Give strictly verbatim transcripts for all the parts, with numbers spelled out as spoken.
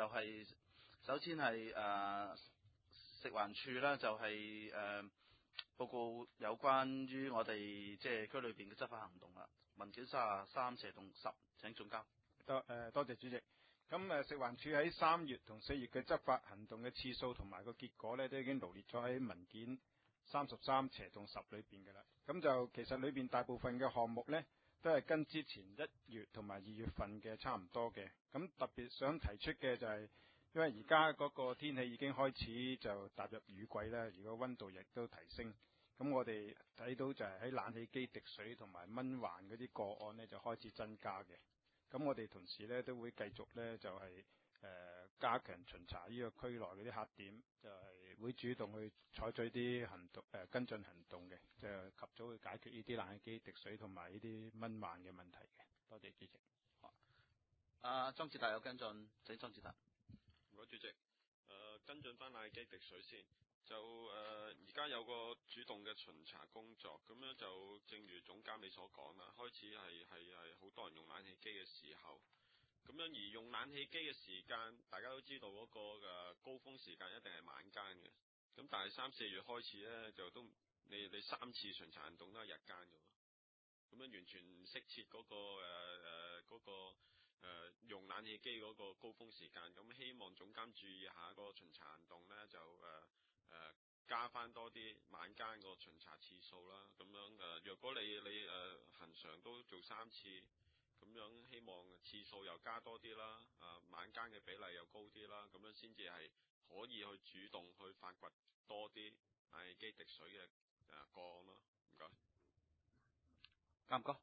就係、是、首先係誒、呃、食環署啦，就係、是、誒、呃、報告有關於我哋即係區裏邊嘅執法行動啦。文件三十三斜洞十，請總監。 多誒多謝主席。咁誒食環署喺三月同四月嘅執法行動嘅次數同埋個結果咧，都已經羅列咗喺文件三十三斜洞十裏邊嘅啦。咁就其實裏邊大部分嘅項目咧，都係跟之前一月同埋二月份嘅差唔多嘅。咁特別想提出嘅就係、是，因為而家嗰個天氣已經開始就踏入雨季啦，如果溫度亦都提升，咁我哋睇到就係喺冷氣機滴水同埋蚊患嗰啲個案呢，就開始增加嘅。咁我哋同時呢，都會繼續呢，就係、是、誒、呃、加強巡查呢個區內嗰啲黑點，就係、是、會主動去採取啲行動誒、呃、跟進行動嘅，就及早去解決呢啲冷氣機滴水同埋呢啲蚊患嘅問題嘅。多謝主席。 阿莊志達有跟進，請莊志達。 唔該主席，誒、呃、跟進翻冷氣機滴水先，就誒而家有個主動嘅巡查工作，咁樣就正如總監你所講啦，開始係係係好多人用冷氣機嘅時候，咁樣而用冷氣機嘅時間，大家都知道嗰個誒高峰時間一定係晚間嘅，咁但係三四月開始咧就都你你三次巡查行動都係日間嘅喎，咁樣完全唔適切嗰個誒誒嗰個。誒、呃、用冷氣機嗰個高峰時間，咁希望總監注意下個巡查行動呢，就誒誒、呃呃、加翻多啲晚間個巡查次數啦。咁樣誒，若、呃、果你你誒恆常都做三次，咁樣希望次數又加多啲啦，啊、呃、晚間嘅比例又高啲啦，咁樣先至係可以去主動去發掘多啲冷氣機滴水嘅誒、呃、個案咯。唔該， 啱唔該。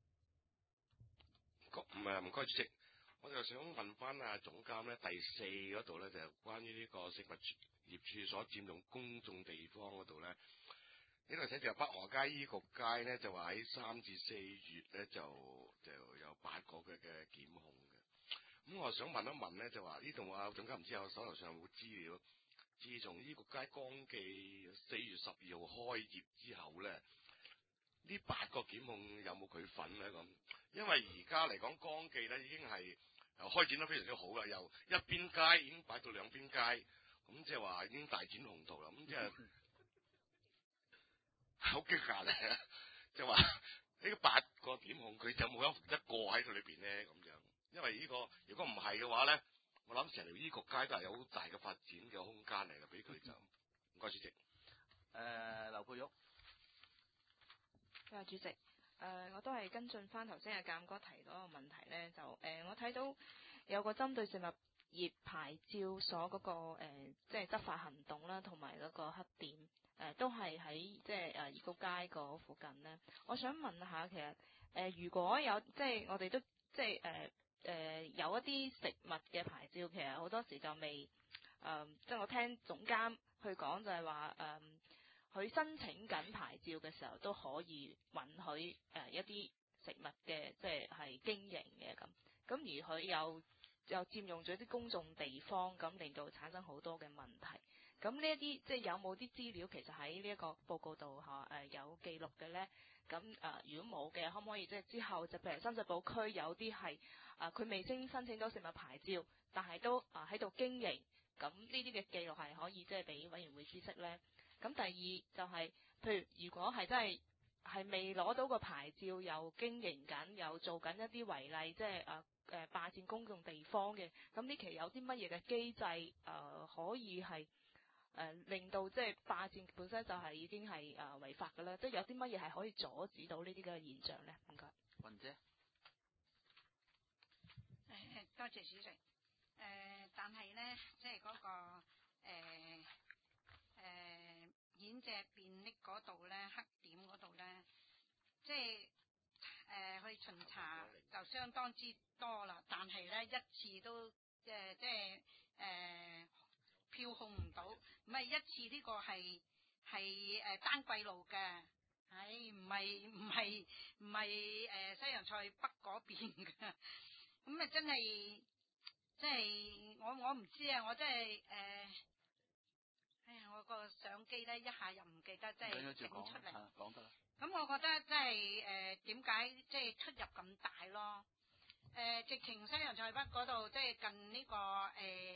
唔係唔該主席，我就想問翻啊總監咧，第四嗰度咧就係關於呢個食物業處所佔用公眾地方嗰度咧，呢度寫住北河街醫局街咧就話喺三至四月咧就就有八個嘅嘅檢控嘅，咁我想問一問咧就話呢度啊總監唔知我手頭上有冇資料，自從醫局街江記四月十二號開業之後咧，呢八個檢控有冇佢份咧咁？因為而家嚟講，江記咧已經係又開展得非常之好啦，由一邊街已經擺到兩邊街，咁即係話已經大展宏圖啦。咁即係好驚訝咧，即係話呢個八個檢控，佢有冇一一個喺佢裏邊咧咁樣？因為呢個如果唔係嘅話咧，我諗成條醫局街都係有好大嘅發展嘅空間嚟嘅，俾佢就唔該主席。 誒，劉佩玉。 啊，主席，誒、呃，我都係跟進翻頭先阿鑑哥提到一個問題咧，就誒、呃，我睇到有個針對食物業牌照所嗰、那個誒、呃，即係執法行動啦，同埋嗰個黑點，誒、呃，都係喺即係誒怡谷街嗰附近咧。我想問下，其實誒、呃，如果有即係我哋都即係誒誒有一啲食物嘅牌照，其實好多時就未誒、呃，即係我聽總監去講就係話誒。呃佢申請緊牌照嘅時候都可以允許誒、呃、一啲食物嘅即係係經營嘅咁，咁而佢又又佔用咗啲公眾地方，咁令到產生好多嘅問題。咁呢一啲即係有冇啲資料其實喺呢一個報告度嚇誒有記錄嘅咧？咁誒、呃、如果冇嘅，可唔可以即係之後就譬如深水埗區有啲係誒佢未經申請到食物牌照，但係都啊喺度經營，咁呢啲嘅記錄係可以即係俾委員會知悉咧？咁第二就係、是，譬如如果係真係係未攞到個牌照，又經營緊，又做緊一啲違例，即係誒誒霸佔公共地方嘅，咁呢期有啲乜嘢嘅機制誒、呃、可以係誒、呃、令到即係霸佔本身就係已經係誒、呃、違法嘅咧？即係有啲乜嘢係可以阻止到呢啲嘅現象咧？唔該。 雲姐。 誒多謝主席。誒、呃，但係咧，即係嗰、那個誒。呃誒顯隻便溺嗰度咧，黑點嗰度咧，即係誒、呃、去巡查就相當之多啦，但係咧一次都即係即係誒票控唔到，唔係一次呢個係係誒丹桂路嘅，唉唔係唔係唔係誒西洋菜北嗰邊嘅，咁啊真係即係我我唔知啊，我真係誒。呃哎呀，我個相機咧一下又唔記得，即係整出嚟。講得啦。咁我覺得即係誒點解即係出入咁大咯？誒、呃，直情西洋菜北嗰度即係近呢、這個誒、呃、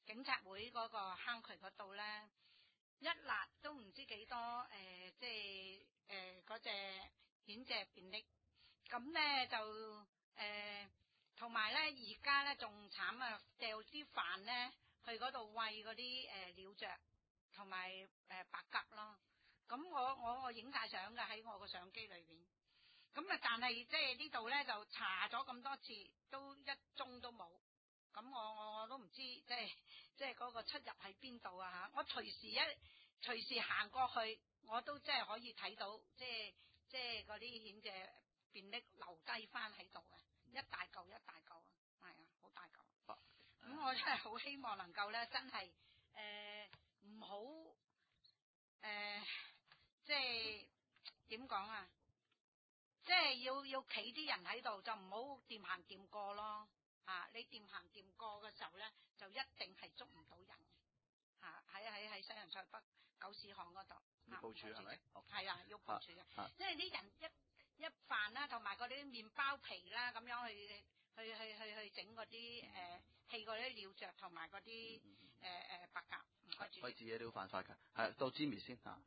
警察會嗰個坑渠嗰度咧，一辣都唔知幾多誒、呃，即係誒嗰隻顯隻便溺，咁咧就誒，同埋咧而家咧仲慘啊，掉啲飯咧去嗰度餵嗰啲誒鳥雀同埋誒白鴿咯。咁我我我影晒相嘅喺我個相機裏邊，咁啊但係即係呢度咧就查咗咁多次，都一宗都冇。咁我我我都唔知即係即係嗰個出入喺邊度啊嚇！我隨時一隨時行過去，我都即係可以睇到，即係即係嗰啲顯隻便溺留低翻喺度嘅，一大嚿一大嚿啊，係啊，好大嚿。咁我真係好希望能夠咧，真係誒唔好誒，即係點講啊？即係要要企啲人喺度，就唔好掂行掂過咯。啊！你掂行掂過嘅時候咧，就一定係捉唔到人嘅。嚇喺喺喺西洋菜北九市巷嗰度。 要部署係咪？ 係啊，要部署嘅。 啊、 因為啲人一一飯啦，同埋嗰啲麵包皮啦，咁樣去去去去去整嗰啲誒氣嗰啲鳥雀同埋嗰啲誒誒白鴿。唔該主席。 餵自己都犯法㗎。係到 Jimmy 先嚇。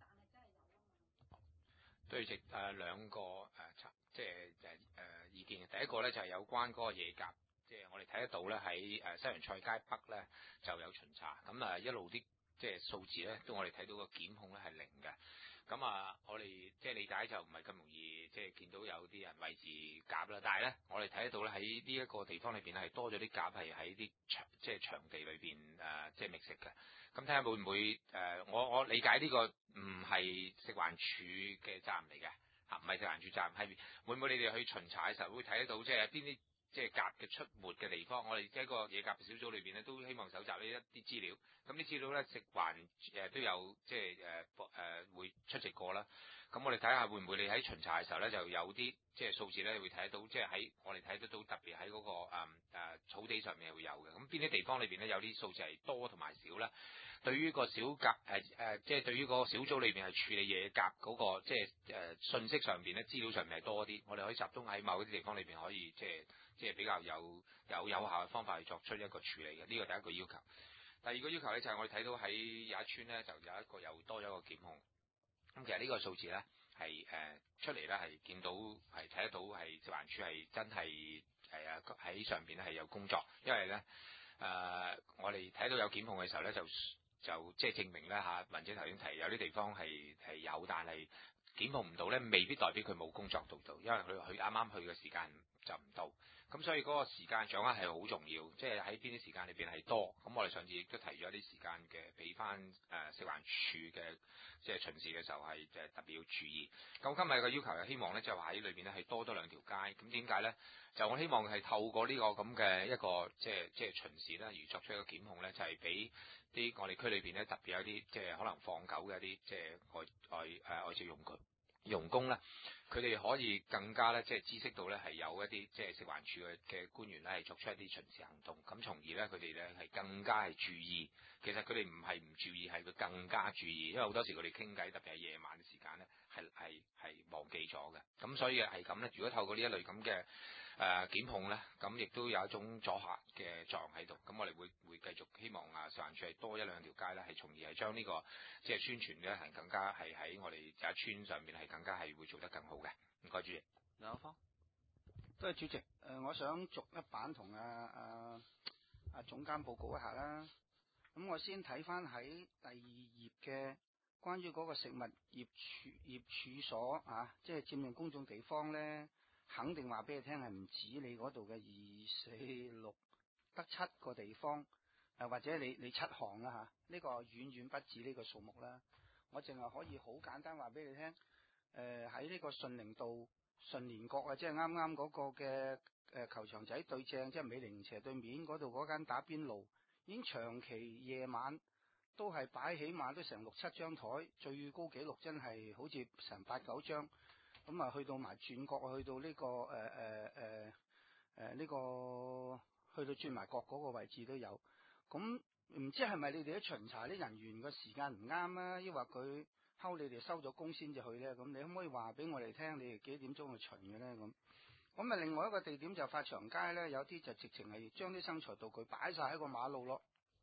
對直誒兩個誒、呃、即係誒誒意見。第一個咧就係、是、有關嗰個野鴿。即係我哋睇得到咧，喺誒西洋菜街北咧就有巡查，咁啊一路啲即係數字咧，都我哋睇到個檢控咧係零嘅。咁啊，我哋即係理解就唔係咁容易，即係見到有啲人餵飼鴿啦。但係咧，我哋睇得到咧喺呢一個地方裏邊係多咗啲鴿係喺啲場即係場地裏邊誒即係覓食嘅。咁睇下會唔會誒、呃？我我理解呢個唔係食環署嘅責任嚟嘅嚇，唔係食環署責任，係會唔會你哋去巡查嘅時候會睇得到即係邊啲？即係鴿嘅出沒嘅地方，我哋一個野鴿小組裏邊咧，都希望搜集呢一啲資料。咁啲資料咧，食環誒都有即係誒誒會出席過啦。咁我哋睇下會唔會你喺巡查嘅時候咧，就有啲即係數字咧會睇得到，即係喺我哋睇得到特別喺嗰、那個誒、嗯啊、草地上面係會有嘅。咁邊啲地方裏邊咧有啲數字係多同埋少啦？對於個小鴿誒誒，即係對於個小組裏邊係處理野鴿嗰、那個即係誒信息上邊咧，資料上面係多啲，我哋可以集中喺某啲地方裏邊可以即係。即係比較有有有效嘅方法去作出一個處理嘅，呢個第一個要求。第二個要求咧就係我哋睇到喺有一村咧就有一個又多咗一個檢控。咁其實呢個數字咧係誒出嚟咧係見到係睇得到係食環署係真係係啊喺上邊咧係有工作，因為咧誒、呃、我哋睇到有檢控嘅時候咧就就即係證明咧嚇，文姐頭先提有啲地方係係有，但係檢控唔到咧，未必代表佢冇工作到到，因為佢佢啱啱去嘅時間就唔到。咁所以嗰個時間掌握係好重要，即係喺邊啲時間裏邊係多。咁我哋上次亦都提咗一啲時間嘅，俾翻誒食環署嘅即係巡視嘅時候係誒特別要注意。咁今日嘅要求係希望咧，就話喺裏邊咧係多咗兩條街。咁點解咧？就我希望係透過呢個咁嘅一個即係即係巡視咧，而作出一個檢控咧，就係俾啲我哋區裏邊咧特別有啲即係可能放狗嘅一啲即係外外誒外籍用具。傭工咧，佢哋可以更加咧，即係知識到咧係有一啲即係食環署嘅嘅官員咧係作出一啲巡視行動，咁從而咧佢哋咧係更加係注意。其實佢哋唔係唔注意，係佢更加注意，因為好多時佢哋傾偈，特別係夜晚嘅時間咧，係係係忘記咗嘅。咁所以係咁咧，如果透過呢一類咁嘅誒檢控咧，咁亦都有一種阻嚇嘅作用喺度。咁我哋會會繼續希望啊食環署係多一兩條街咧，係從而係將呢個即係宣傳咧係更加係喺我哋有一村上面係更加係會做得更好嘅。唔該主席。 梁友芳， 多謝主席。誒、呃，我想逐一版同阿阿阿總監報告一下啦。咁我先睇翻喺第二頁嘅關於嗰個食物業處業處所啊，即係佔用公眾地方咧，肯定話俾你聽係唔止你嗰度嘅二四六得七個地方，誒、啊、或者你你七項啦嚇，呢、啊這個遠遠不止呢個數目啦。我淨係可以好簡單話俾你聽，誒喺呢個順寧道順連閣啊，即係啱啱嗰個嘅誒、呃、球場仔對正，即係美齡斜對面嗰度嗰間打邊爐。已經長期夜晚都係擺起碼都成六七張台，最高紀錄真係好似成八九張。咁啊，去到埋轉角，去到呢、這個誒誒誒誒呢個去到轉埋角嗰個位置都有。咁唔知係咪你哋啲巡查啲人員個時間唔啱啊？抑或佢睺你哋收咗工先至去咧？咁你可唔可以話俾我哋聽，你哋幾點鐘去巡嘅咧？咁？咁啊，另外一個地點就發祥街咧，有啲就直情係將啲生財道具擺晒喺個馬路咯。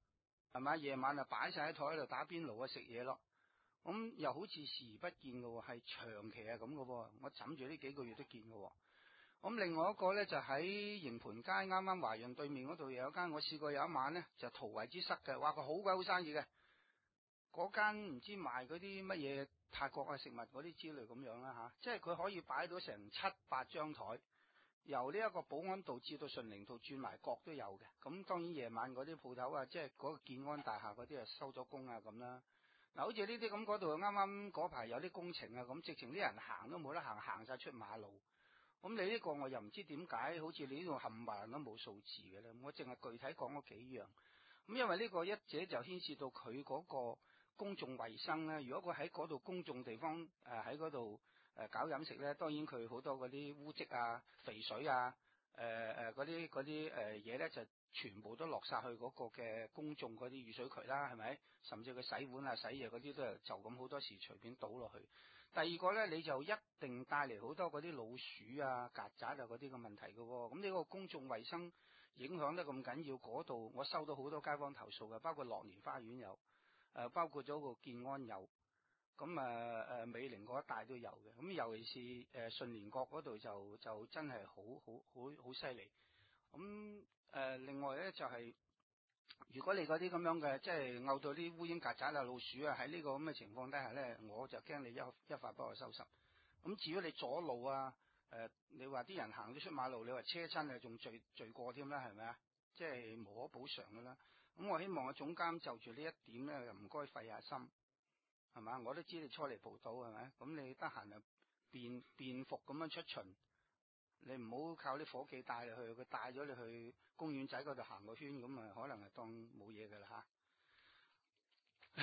係嘛？夜晚啊擺晒喺台度打邊爐啊食嘢咯。咁又好似視而不見嘅喎，係長期係咁嘅喎。我枕住呢幾個月都見嘅喎。咁另外一個咧就喺營盤街啱啱華潤對面嗰度有一間，我試過有一晚咧就圖為之塞嘅，哇！佢好鬼好生意嘅。嗰間唔知賣嗰啲乜嘢泰國啊食物嗰啲之類咁樣啦嚇，即係佢可以擺到成七八張台，由呢一個保安道至到順寧道轉埋角都有嘅。咁當然夜晚嗰啲鋪頭啊，即係嗰個建安大廈嗰啲啊收咗工啊咁啦。嗱，好似呢啲咁嗰度啱啱嗰排有啲工程啊，咁直情啲人行都冇得行，行晒出馬路。咁你呢個我又唔知點解，好似你呢度冚唪唥都冇數字嘅咧。我淨係具體講嗰幾樣。咁因為呢個一者就牽涉到佢嗰個公眾衛生咧。如果佢喺嗰度公眾地方誒喺嗰度誒搞飲食咧，當然佢好多嗰啲污漬啊、肥水啊、誒誒嗰啲嗰啲誒嘢咧，就全部都落晒去嗰個嘅公眾嗰啲雨水渠啦，係咪？甚至佢洗碗啊、洗嘢嗰啲都係就咁好多時隨便倒落去。第二個咧，你就一定帶嚟好多嗰啲老鼠啊、曱甴啊嗰啲嘅問題嘅喎。咁呢個公眾衛生影響得咁緊要，嗰度我收到好多街坊投訴嘅，包括樂年花園有，誒、呃、包括咗個建安有，咁誒誒美寧嗰一帶都有嘅。咁尤其是誒、呃、順年角嗰度就就真係好好好好犀利。咁誒、呃、另外咧就係、是。如果你嗰啲咁樣嘅，即係漚到啲烏蠅曱甴啊、老鼠啊，喺呢個咁嘅情況底下咧，我就驚你一一發不可收拾。咁至於你阻路啊，誒、呃，你話啲人行咗出馬路，你話車親啊，仲罪罪過添啦，係咪啊？即係無可補償噶啦。咁我希望個總監就住呢一點咧，又唔該費下心，係嘛？我都知你初嚟蒲島係咪？咁你得閒啊便便服咁樣出巡。你唔好靠啲伙計帶你去，佢帶咗你去公園仔嗰度行個圈，咁啊可能係當冇嘢噶啦吓。誒、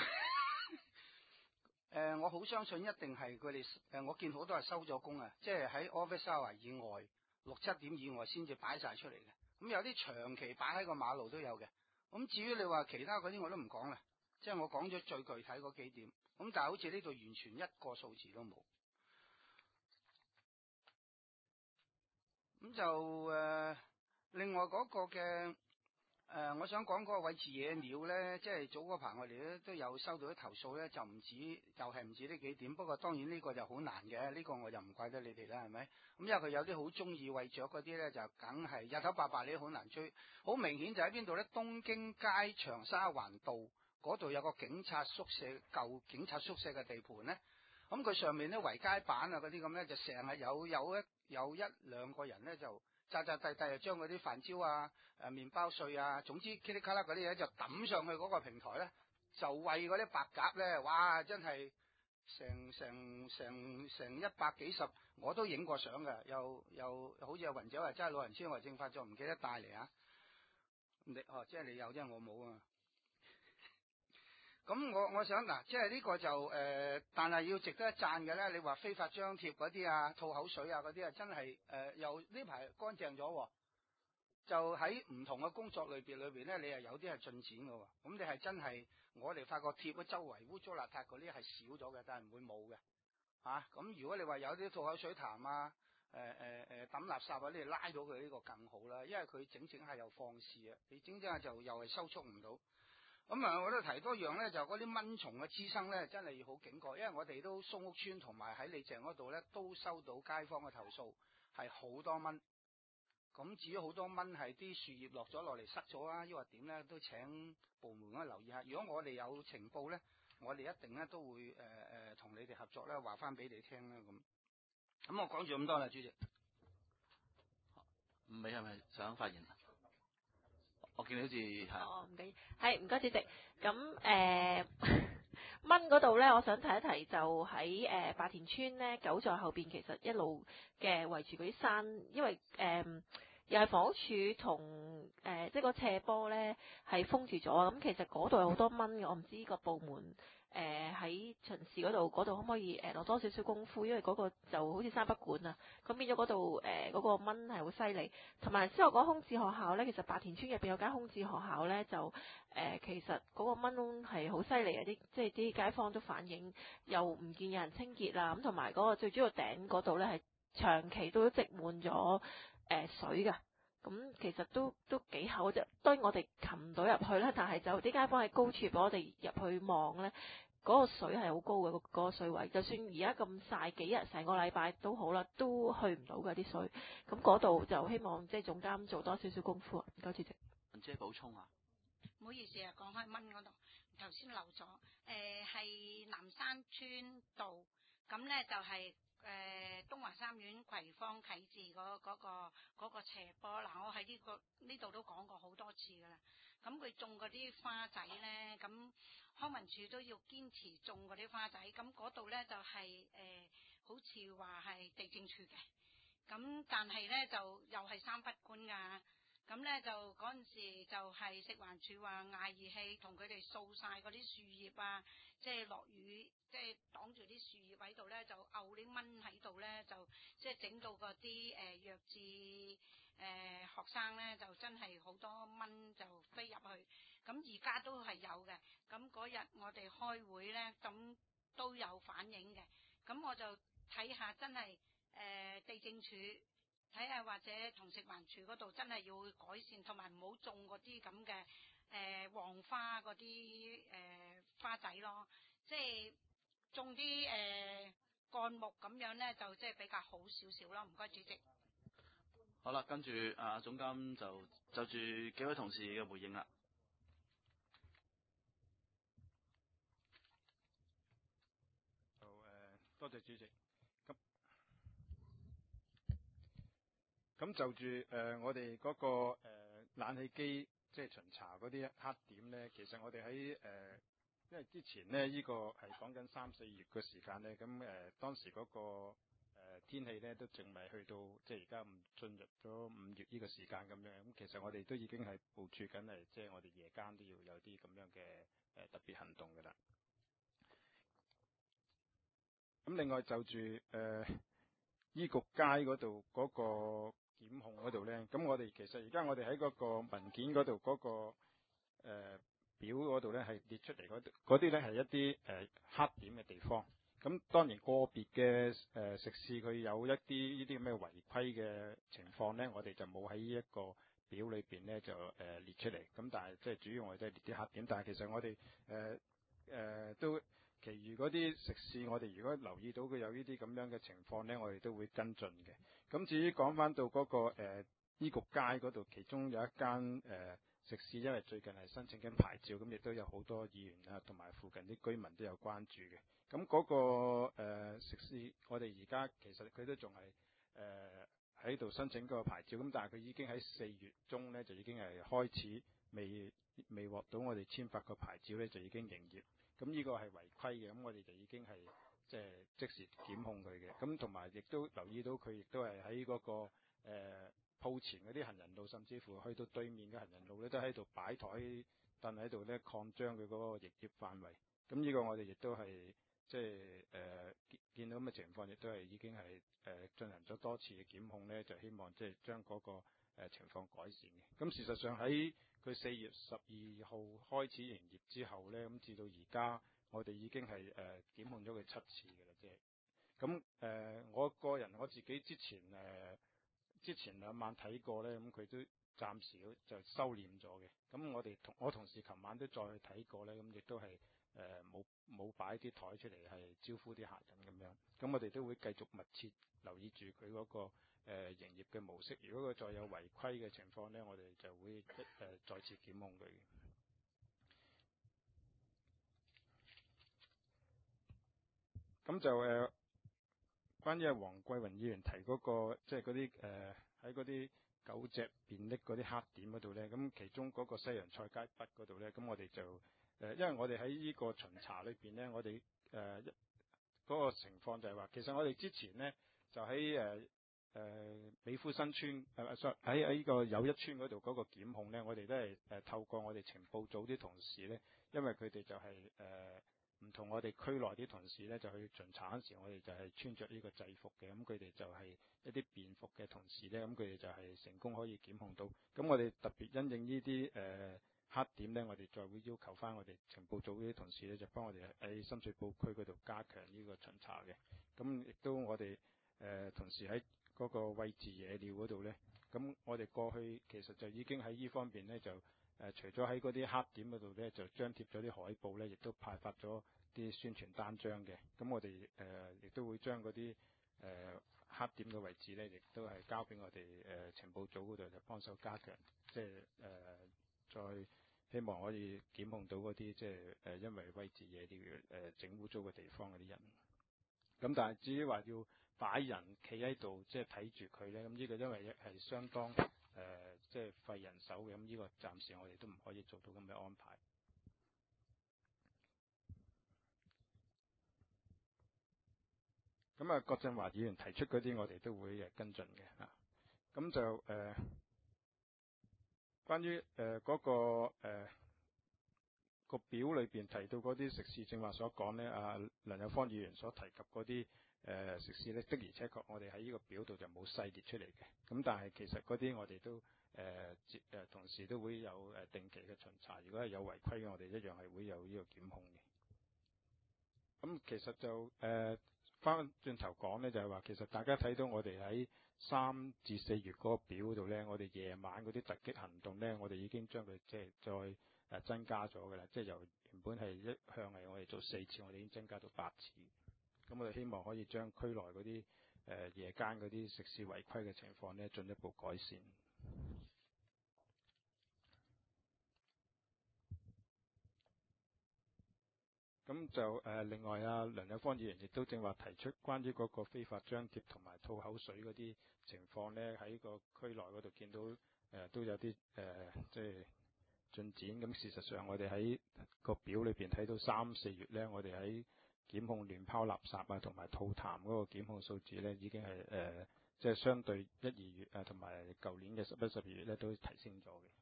呃，我好相信一定係佢哋誒，我見好多係收咗工啊，即係喺 office hour 以外，六七點以外先至擺晒出嚟嘅。咁有啲長期擺喺個馬路都有嘅。咁至於你話其他嗰啲我都唔講啦，即係我講咗最具體嗰幾點。咁但係好似呢度完全一個數字都冇。咁就誒、呃，另外嗰個嘅誒、呃，我想講嗰個餵飼野鳥咧，即係早嗰排我哋咧都有收到啲投訴咧，就唔止，就係唔止呢幾點。不過當然呢個就好難嘅，呢、這個我就唔怪得你哋啦，係咪？咁因為佢有啲好中意餵雀嗰啲咧，就梗係日頭白白你好難追。好明顯就喺邊度咧？東京街長沙灣道嗰度有個警察宿舍，舊警察宿舍嘅地盤咧。咁佢上面咧圍街板啊嗰啲咁咧，就成日有有一有一兩個人咧就扎扎地地就將嗰啲飯焦啊、誒麵包碎啊，總之噼里卡啦嗰啲嘢就抌上去嗰個平台咧，就餵嗰啲白鴿咧，哇！真係成成成成一百幾十，我都影過相嘅，又又好似阿雲姐話真係老人痴呆症發作，唔記得帶嚟啊！你哦，即係你有，即係我冇啊！咁我我想嗱，即係呢個就誒、呃，但係要值得一讚嘅咧，你話非法張貼嗰啲啊、吐口水啊嗰啲啊，真係誒、呃、又呢排乾淨咗，就喺唔同嘅工作類別裏邊咧，你係有啲係進展嘅，咁你係真係我哋發覺貼咗周圍污糟邋遢嗰啲係少咗嘅，但係唔會冇嘅，嚇、啊、咁如果你話有啲吐口水痰啊、誒誒誒抌垃圾啊，你拉到佢呢個更好啦，因為佢整整下又放肆啊，你整整下就又係收束唔到。咁啊，我都提多樣咧，就嗰啲蚊蟲嘅滋生咧，真係要好警覺，因為我哋都蘇屋村同埋喺李鄭嗰度咧，都收到街坊嘅投訴，係好多蚊。咁至於好多蚊係啲樹葉落咗落嚟塞咗啊，抑或點咧，都請部門咧留意下。如果我哋有情報咧，我哋一定咧都會誒誒同你哋合作咧，話翻俾你聽啦。咁，咁我講住咁多啦，主席。 吳美係咪想發言？我見你好似係。 哦，唔緊要，係唔該主席。咁誒、呃、蚊嗰度咧，我想提一提，就喺誒白田村咧，九座後邊其實一路嘅圍住嗰啲山，因為誒、呃、又係房屋署同誒即係個斜坡咧係封住咗，咁其實嗰度有好多蚊嘅，我唔知呢個部門。誒喺、呃、巡視嗰度，嗰度可唔可以誒落、呃、多少少功夫？因為嗰個就好似三不管啊，咁變咗嗰度誒嗰個蚊係好犀利。同埋之後講空置學校咧，其實白田村入邊有間空置學校咧，就誒、呃、其實嗰個蚊係好犀利嘅，啲即係啲街坊都反映，又唔見有人清潔啦。咁同埋嗰個最主要頂嗰度咧係長期都積滿咗誒水㗎。 咁其實都都幾厚啫。當然我哋擒唔到入去啦，但係就啲街坊喺高處俾我哋入去望咧，嗰、嗰個水係好高嘅，嗰、嗰個水位。就算而家咁曬幾日，成個禮拜都好啦，都去唔到嘅啲水。咁嗰度就希望即係總監做多少少功夫。唔該主席。 文姐補充啊。 唔好意思啊，講開蚊嗰度，頭先漏咗。誒、呃、係南山村道，咁咧就係、是、誒、呃、東華三院葵芳啟智嗰嗰個嗰、嗰個斜坡。嗱，我喺呢、呢個呢度都講過好多次噶啦。咁佢種嗰啲花仔咧，咁康文署都要堅持種嗰啲花仔。咁嗰度咧就係、是、誒、呃，好似話係地政處嘅。咁但係咧就又係三不管㗎。咁咧就嗰陣時就係食環署話嗌義氣，同佢哋掃晒嗰啲樹葉啊，即係落雨，即係擋住啲樹葉喺度咧，就漚啲蚊喺度咧，就即係整到嗰啲誒弱智誒、呃、學生咧，就真係好多蚊就飛入去。咁而家都係有嘅。咁嗰日我哋開會咧，咁都有反映嘅。咁我就睇下真係誒、呃、地政署。睇下或者同食環署嗰度真係要改善，同埋唔好種嗰啲咁嘅誒黃花嗰啲誒花仔咯，即係種啲誒幹木咁樣咧，就即係比較好少少咯。唔該，主席。 好啦，跟住啊總監就就住幾位同事嘅回應啦。 好誒、呃，多謝主席。咁就住誒、呃、我哋嗰、那個、呃、冷氣機即係巡查嗰啲黑點咧，其實我哋喺誒，因為之前咧呢、這個係講緊三四月嘅時間咧，咁誒、呃、當時嗰、那個、呃、天氣咧都仲未去到即係而家唔進入咗五月呢個時間咁樣，咁其實我哋都已經係部署緊係即係我哋夜間都要有啲咁樣嘅誒、呃、特別行動㗎啦。咁另外就住誒、呃、醫局街嗰度嗰個檢控嗰度咧，咁我哋其實而家我哋喺嗰個文件嗰度嗰個誒、呃、表嗰度咧係列出嚟嗰啲嗰啲咧係一啲誒、呃、黑點嘅地方。咁當然個別嘅誒、呃、食肆佢有一啲呢啲咁嘅違規嘅情況咧，我哋就冇喺呢一個表裏邊咧就誒、呃、列出嚟。咁但係即係主要我哋都係列啲黑點，但係其實我哋誒誒都。其餘嗰啲食肆，我哋如果留意到佢有呢啲咁樣嘅情況咧，我哋都會跟進嘅。咁至於講翻到嗰、那個誒、呃、醫局街嗰度，其中有一間誒、呃、食肆，因為最近係申請緊牌照，咁亦都有好多議員啊同埋附近啲居民都有關注嘅。咁嗰、那個、呃、食肆，我哋而家其實佢都仲係誒喺度申請嗰個牌照，咁但係佢已經喺四月中咧就已經係開始未未獲到我哋簽發個牌照咧就已經營業。咁呢個係違規嘅，咁我哋就已經係即係即時檢控佢嘅。咁同埋亦都留意到佢亦都係喺嗰個誒鋪、呃、前嗰啲行人路，甚至乎去到對面嘅行人路咧，都喺度擺台凳喺度咧，擴張佢嗰個營業範圍。咁呢個我哋亦都係即係誒見見到咁嘅情況，亦都係已經係誒、呃、進行咗多次嘅檢控咧，就希望即係將嗰個、呃、情況改善嘅。咁事實上喺佢四月十二號開始營業之後咧，咁至到而家，我哋已經係誒、呃、檢控咗佢七次嘅啦，即係。咁、呃、誒，我個人我自己之前誒、呃、之前兩晚睇過咧，咁佢都暫時就收斂咗嘅。咁我哋同我同事琴晚都再去睇過咧，咁亦都係誒冇冇擺啲台出嚟係招呼啲客人咁樣。咁我哋都會繼續密切留意住佢嗰個。誒、呃、營業嘅模式，如果佢再有違規嘅情況咧，我哋就會誒、呃、再次檢控佢。咁就誒、呃，關於黃桂雲議員提嗰、那個，即係嗰啲誒喺嗰啲狗隻便溺嗰啲黑點嗰度咧，咁其中嗰個西洋菜街北嗰度咧，咁我哋就誒、呃，因為我哋喺呢個巡查裏邊咧，我哋誒嗰個情況就係話，其實我哋之前咧就喺誒。呃誒、呃、美孚新村誒喺喺呢個友一村嗰度嗰個檢控咧，我哋都係誒、呃、透過我哋情報組啲同事咧，因為佢哋就係誒唔同我哋區內啲同事咧，就去巡查嗰時，我哋就係穿着呢個制服嘅，咁佢哋就係一啲便服嘅同事咧，咁佢哋就係成功可以檢控到。咁我哋特別因應呢啲誒黑點咧，我哋再會要求翻我哋情報組啲同事咧，就幫我哋喺深水埗區嗰度加強呢個巡查嘅。咁亦都我哋誒、呃、同時喺嗰個位置野鳥嗰度咧， 咁我哋過去其實就已經喺呢方面咧就誒、呃、除咗喺嗰啲黑點嗰度咧就張貼咗啲海報咧，亦都派發咗啲宣傳單張嘅。咁我哋誒亦都會將嗰啲誒黑點嘅位置咧，亦都係交俾我哋誒、呃、情報組嗰度就幫手加強，即係誒再希望可以檢控到嗰啲即係誒因為威字嘢啲誒整污糟嘅地方嗰啲人。咁但係至於話要擺人企喺度即係睇住佢咧，咁呢個因為係相當誒即係費人手嘅，咁呢個暫時我哋都唔可以做到咁嘅安排。咁啊，郭振華議員提出嗰啲，我哋都會誒跟進嘅嚇。咁就誒、呃、關於誒嗰個誒、呃、個表裏邊提到嗰啲食肆，正話所講咧，啊梁友芳議員所提及嗰啲誒食肆咧，的而且確我哋喺呢個表度就冇細列出嚟嘅。咁但係其實嗰啲我哋都誒接誒同時都會有誒定期嘅巡查，如果係有違規嘅，我哋一樣係會有呢個檢控嘅。咁其實就誒。呃翻轉頭講咧，就係話其實大家睇到我哋喺三至四月嗰個表嗰度咧，我哋夜晚嗰啲突擊行動咧，我哋已經將佢即係再誒增加咗㗎啦。即係由原本係一向係我哋做四次，我哋已經增加到八次。咁我哋希望可以將區內嗰啲誒夜間嗰啲食肆違規嘅情況咧，進一步改善。咁就誒、呃、另外啊，梁友芳議員亦都正話提出關於嗰個非法張貼同埋吐口水嗰啲情況咧，喺個區內嗰度見到誒、呃、都有啲誒即係進展。咁事實上我哋喺個表裏邊睇到三四月咧，我哋喺檢控亂拋垃圾啊同埋吐痰嗰個檢控數字咧，已經係誒即係相對一二月啊同埋舊年嘅十一、十二月咧都提升咗嘅。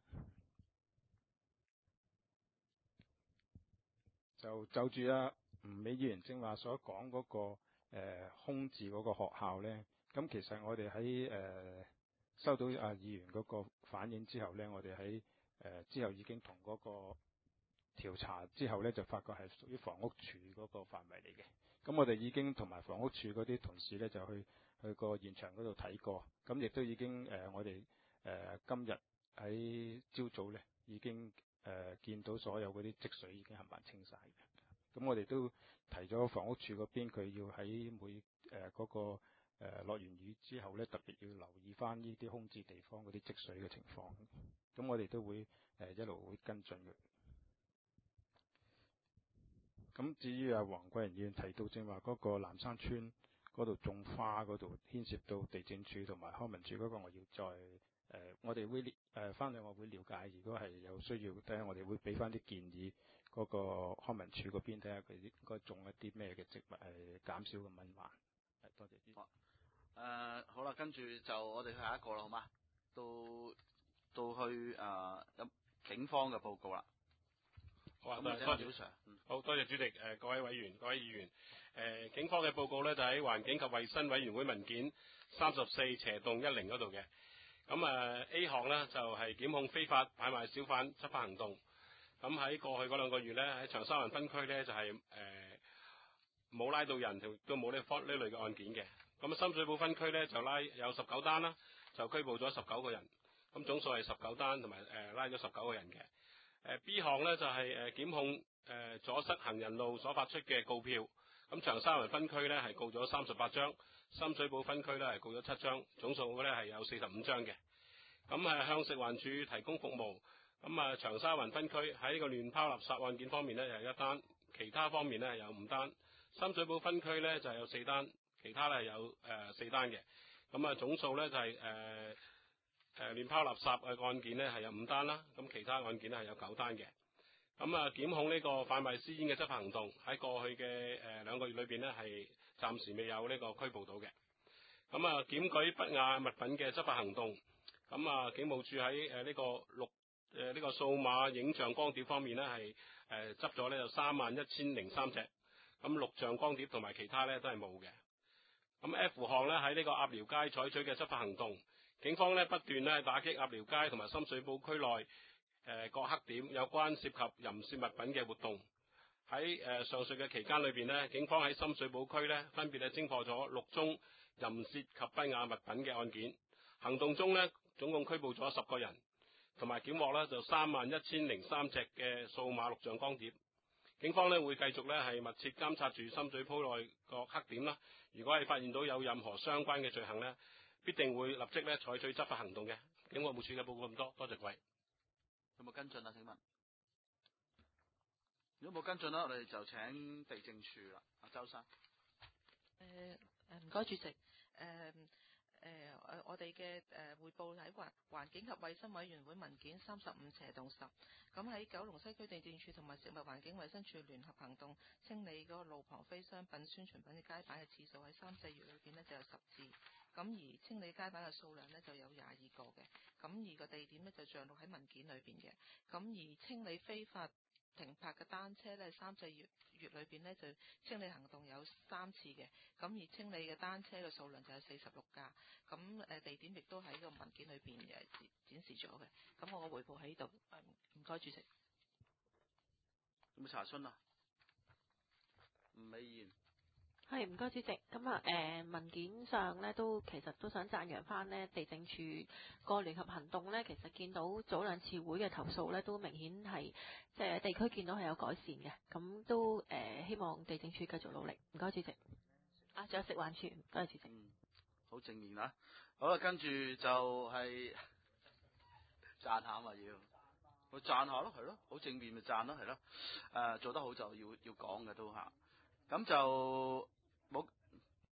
就就住啊吳美議員正話所講嗰、那個誒、呃、空置嗰個學校咧，咁其實我哋喺誒收到啊議員嗰個反應之後咧，我哋喺誒之後已經同嗰個調查之後咧，就發覺係屬於房屋署嗰個範圍嚟嘅。咁我哋已經同埋房屋署嗰啲同事咧，就去去個現場嗰度睇過，咁亦都已經誒、呃、我哋誒、呃、今日喺朝早咧已經。誒、呃、見到所有嗰啲積水已經冚唪唥清晒嘅，咁我哋都提咗房屋署嗰邊，佢要喺每誒嗰、呃那個誒、呃、落完雨之後咧，特別要留意翻呢啲空置地方嗰啲積水嘅情況。咁我哋都會誒、呃、一路會跟進嘅。咁至於啊黃桂仁議員提到正話嗰個南山村嗰度種花嗰度牽涉到地政署同埋康文署嗰個，我要再。誒、呃，我哋會誒翻嚟，呃、我會了解。如果係有需要，睇下我哋會俾翻啲建議，嗰個康文署嗰邊睇下佢應該種一啲咩嘅植物，係減少個蚊患。係多謝。 好，誒好啦，跟住就我哋去下一個啦，好嗎？到到去誒、呃、警方嘅報告啦。 好啊， 多謝小 Sir。 好多謝主席，誒、呃、各位委員、各位議員。誒、呃、警方嘅報告咧，就喺環境及衛生委員會文件三十四斜洞一零嗰度嘅。咁誒 A 項呢，就係、是、檢控非法買賣小販執法行動。咁喺過去嗰兩個月呢，喺長沙灣分區呢，就係誒冇拉到人，亦都冇呢方呢類嘅案件嘅。咁深水埗分區呢，就拉有十九單啦，就拘捕咗十九個人。咁總數係十九單，同埋誒拉咗十九個人嘅。誒 B 項呢，就係、是、誒檢控誒阻塞行人路所發出嘅告票。咁長沙灣分區呢，係告咗三十八張。深水埗分區咧係告咗七張，總數咧係有四十五張嘅。咁誒向食環署提供服務。咁啊長沙灣分區喺呢個亂拋垃圾案件方面咧有一單，其他方面咧有五單。深水埗分區咧就有四單，其他咧有誒、呃、四單嘅。咁啊總數咧就係誒誒亂拋垃圾嘅案件咧係有五單啦。咁其他案件咧係有九單嘅。咁啊檢控呢個販賣私煙嘅執法行動喺過去嘅誒兩個月裏邊咧係暫時未有呢個拘捕到嘅。咁啊檢舉不雅物品嘅執法行動，咁啊警務處喺誒呢個錄誒呢個數碼影像光碟方面咧係誒執咗呢就三萬一千零三隻，咁錄像光碟同埋其他咧都係冇嘅。咁 F 項咧喺呢個鴨寮街採取嘅執法行動，警方咧不斷咧打擊鴨寮街同埋深水埗區內誒各黑點有關涉及淫褻物品嘅活動。喺誒上述嘅期間裏邊咧，警方喺深水埗區咧分別係偵破咗六宗淫褻及不雅物品嘅案件。行動中咧， 總共拘捕咗十個人，同埋檢獲咧就三萬一千零三隻嘅數碼錄像光碟。警方咧會繼續咧係密切監察住深水埗內個黑點啦。如果係發現到有任何相關嘅罪行咧，必定會立即咧採取執法行動嘅。警務處嘅報告咁多，多謝各位。 有冇跟進啊？請問，如果冇跟進啦，我哋就請地政處啦，阿周生。 誒誒唔該主席，誒誒誒我哋嘅誒匯報喺環環境及衛生委員會文件三十五斜棟十，咁喺九龍西區地政處同埋食物環境衛生署聯合行動清理嗰個路旁非商品宣傳品嘅街板嘅次數喺三四月裏邊呢就有十次，咁而清理街板嘅數量呢就有廿二個嘅，咁而個地點呢就像錄喺文件裏邊嘅，咁而清理非法停泊嘅單車咧，三四月月裏邊咧就清理行動有三次嘅，咁而清理嘅單車嘅數量就有四十六架，咁誒地點亦都喺個文件裏邊誒展示咗嘅，咁我嘅回報喺呢度，誒唔該主席。 有冇查詢啊？吳美賢。 係唔該主席，咁啊誒文件上咧都其實都想讚揚翻呢地政處個聯合行動咧，其實見到早兩次會嘅投訴咧都明顯係即係地區見到係有改善嘅，咁都誒、呃、希望地政處繼續努力，唔該主席。啊，仲有食環署，唔該主席。 嗯，好正面啊！好啦，跟住就係讚下嘛要，我讚下咯，係咯，好正面咪讚咯，係咯，誒、呃、做得好就要要講嘅都嚇，咁就。